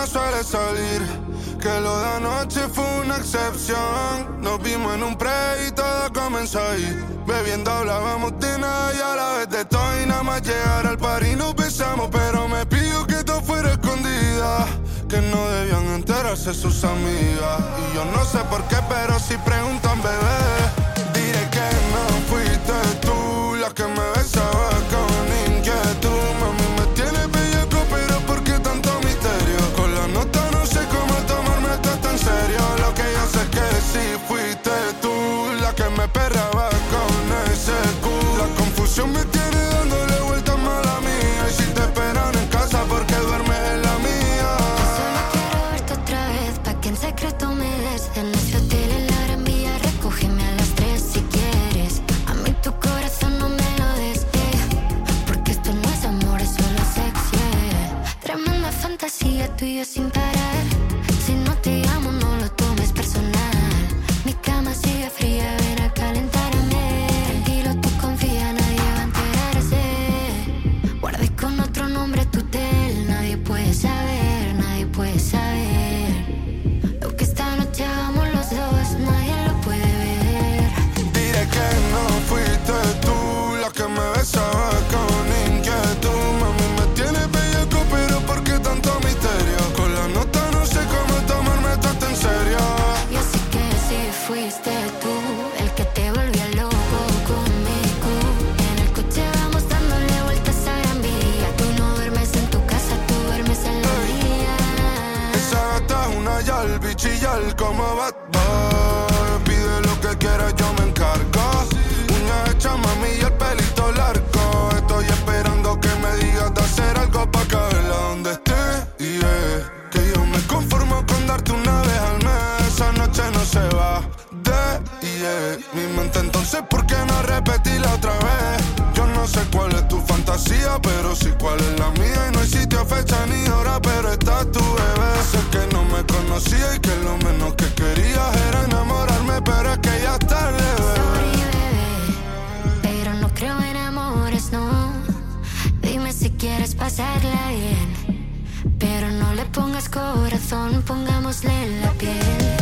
suele salir, que lo de anoche fue una excepción. Nos vimos en un pre y todo comenzó ahí. Bebiendo hablábamos de nada y a la vez de todo. Y nada más llegar al party nos besamos, pero me pidió que todo fuera escondida, que no debían enterarse sus amigas. Y yo no sé por qué, pero si preguntan, bebé, diré que no fuiste tú la que me besaba con inquietud. Mami, me tienes bellaco, pero ¿por qué tanto misterio? Con la nota no sé cómo tomarme esto tan serio. Lo que yo sé es que sí fuiste tú la que me perraba con ese Q. La confusión me tiene dándole vueltas mala mía. Y si te esperan en casa, porque duermes en la mía. Solo quiero verte otra vez, pa' que en secreto me des. En ese hotel en la Gran Vía, recógeme a las 3 si quieres. A mí tu corazón no me lo des, porque esto no es amor, es solo sexo, Tremenda fantasía, tú y yo sin parar. Si no te amo, no lo tomes personal. Mi cama sigue fría, ven a calentarme. Tranquilo, tú confía, nadie va a enterarse. Guardé con otro nombre tu tel. Nadie puede saber, nadie puede saber. Lo que esta noche hagamos los dos, nadie lo puede ver. Diré que no fuiste tú la que me besaba con inquietud. Mami, me tienes bellaco, pero ¿por qué tanto misterio? Con la nota no sé cómo tomarme esto en serio. Yo sé que sí fuiste tú el que te volvía loco conmigo. En el coche vamos dándole vueltas a Gran Vía. Tú no duermes en tu casa, tú duermes en la mía. Esa gata es una yal, bichillar como Bad Boy. Pide lo que quieras, yo me encargo. Uñas hechas, mami, y el pelito largo. Estoy esperando que me digas de hacer algo pa' caerla donde esté. Que yo me conformo con darte una vez al mes. Esa noche no se va mi mente, entonces ¿por qué no repetirla otra vez? Yo no sé cuál es tu fantasía, pero sí cuál es la mía. Y no hay sitio, fecha ni hora, pero está tu bebé. Sé que no me conocía y que lo menos que querías era enamorarme, pero es que ya es tarde, Sorry, bebé. bebé, pero no creo en amores, no. Dime si quieres pasarla bien, pero no le pongas corazón, pongámosle la piel.